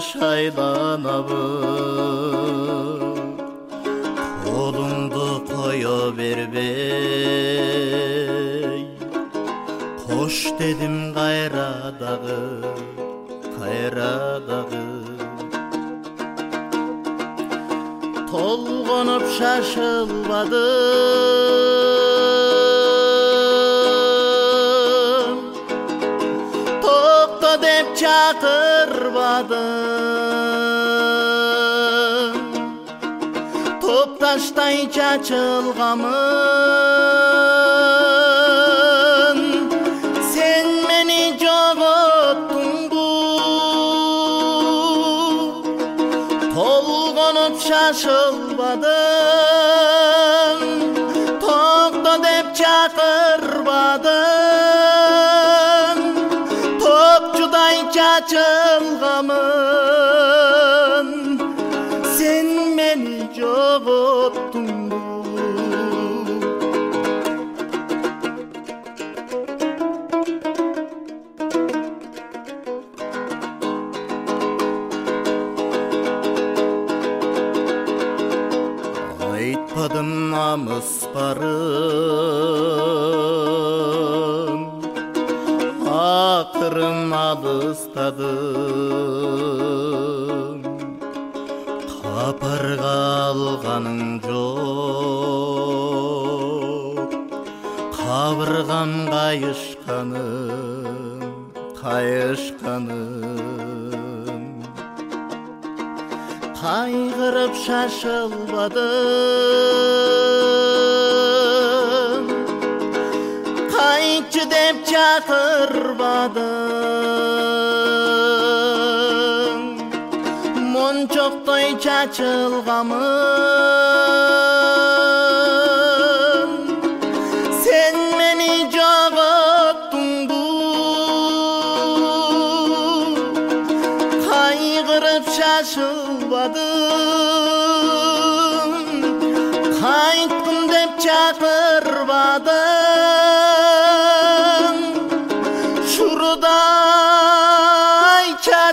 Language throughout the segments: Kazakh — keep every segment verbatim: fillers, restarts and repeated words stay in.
шайланабыз, қолыңды қоя бербей, қош дедім қайрадағы, қайрадағы. Толғанып шашылбадым, тоқта деп чақырбадым, топташтай чачылғамын, сен мені жоғыттың бұл. Толғанып шашылбадым, тоқта деп чақырбадым, топчудай чачылғамын, сен мені жоғыттың бұл. Айтпадым намыс барын, ақырын алыстадым. Қапарға алғаның жоқ, қабырғам қайышқаным, қайышқаным. Қайғырып шашылбадым, қайтшы деп чақырбадым, моншоқтай чачылғамын, сен мені жоғыттың бұл. Қайғырып шашылбадым, қайттым деп чақырбадым, шурудай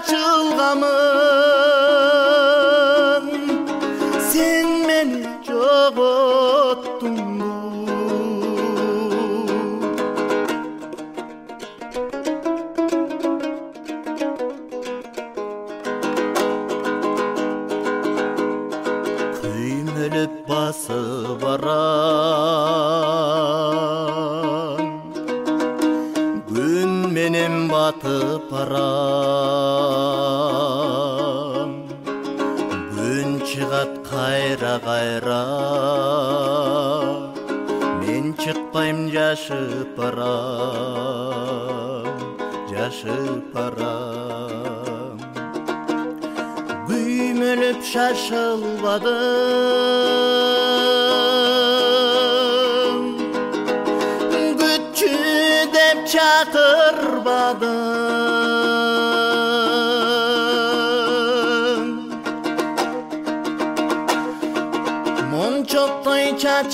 чачылғамын, сен мені жоғыттың бұл. Күймеліп басы барам, күн менен батып барам, күн чығат қайра-қайра, мен шықпайм жашып барам, жашып барам. Күймеліп шашылбадым, күтші деп чақырбадым, моншоқтай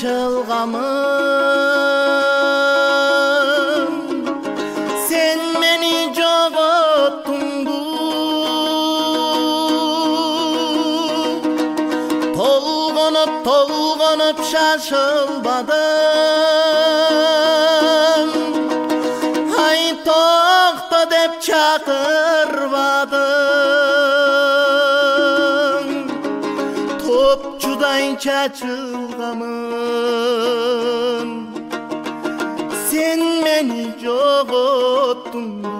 чачылғамын, сен мені жоғыттың бұл. Толғанып, толғанып шашылбадым, ай тоқта деп чақырбадым, топчудай чачылғамын, сен мені жоғыттың бұл.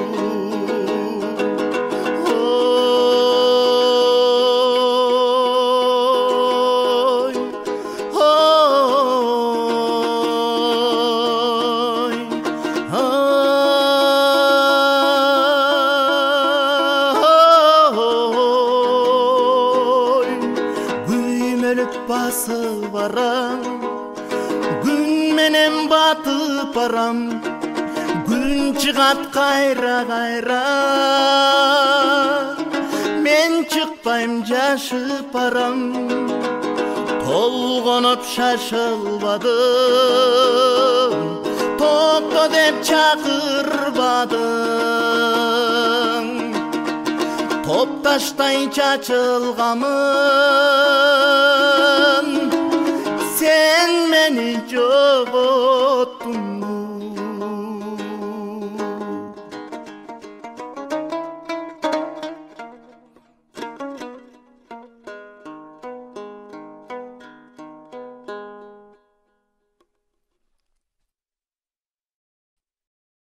Басы барам, күн менен батып барам, күн чығат қайра-қайра, мен шықпайм жашып барам. Толғанып шашылбадым, тоқта деп чақырбадым, топ таштай чачылганмын, sen meni жогот